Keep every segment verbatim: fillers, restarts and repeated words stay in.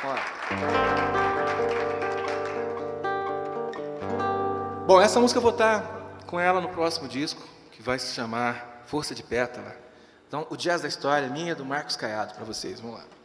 Bom, essa música eu vou estar com ela no próximo disco, que vai se chamar Força de Pétala. Então, o jazz da história minha é do Marcos Caiado, para vocês. Vamos lá.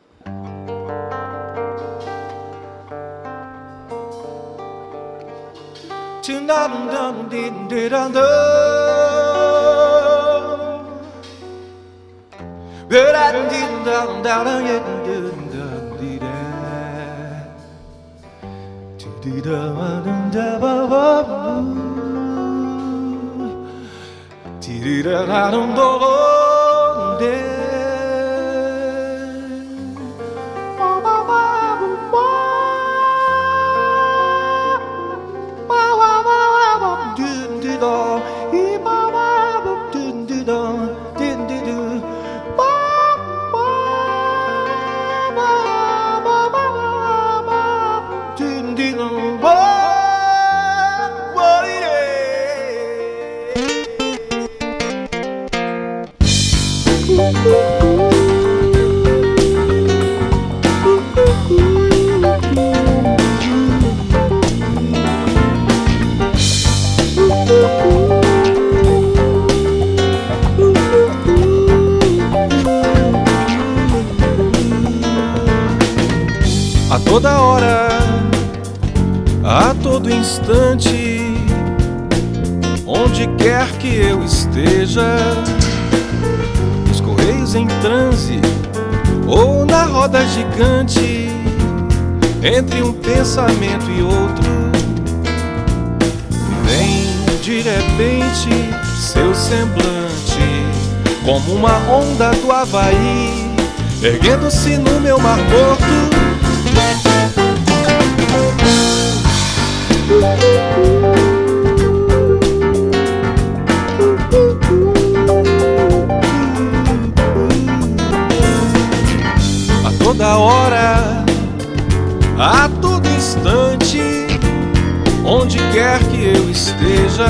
A toda hora, a todo instante, onde quer que eu esteja, nos correios em transe ou na roda gigante, entre um pensamento e outro, vem de repente seu semblante, como uma onda do Havaí, erguendo-se no meu mar morto. A toda hora, a todo instante, onde quer que eu esteja,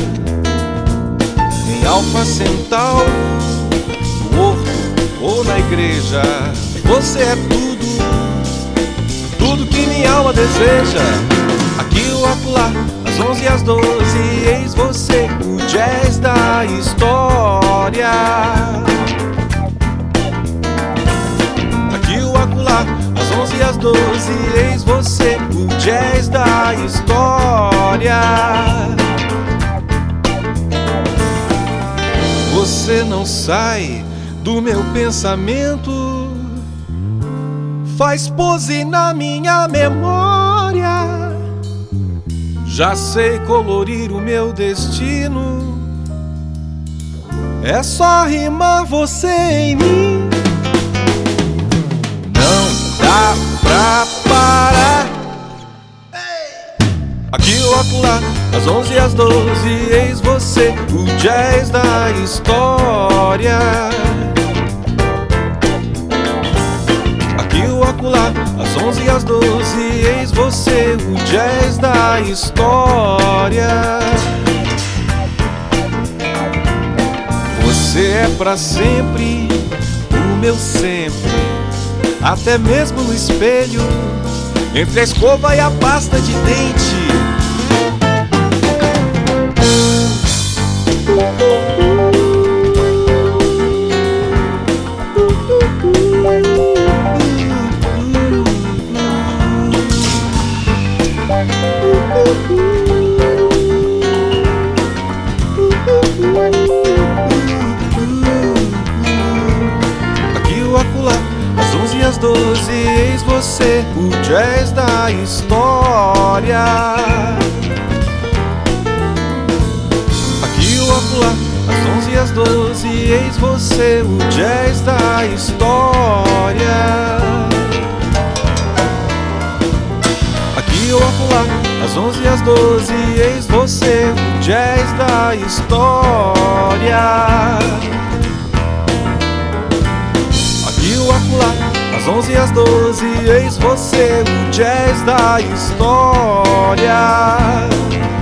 em Alfa Centauro, no horto ou na igreja, você é tudo, tudo que minha alma deseja. Aqui ou acolá, às onze e às doze, eis você, o jazz da história. Aqui ou acolá, às onze e às doze, eis você, o jazz da história. Você não sai do meu pensamento, faz pose na minha memória. Já sei colorir o meu destino, é só rimar você em mim. Não dá pra parar. Aqui ou acolá, às onze e às doze, eis você, o jazz da história. Aqui ou acolá, às onze e às doze, eis você, o jazz da história. Você é pra sempre o meu sempre, até mesmo no espelho, entre a escova e a pasta de dente. Aqui ou acolá, às onze e às doze, eis você, o jazz da história. Aqui ou acolá, às onze e às doze, eis você, o jazz da história. Aqui ou acolá, às onze e às doze, eis você, o jazz da história. Aqui ou acolá, às onze e às doze, eis você, o jazz da história.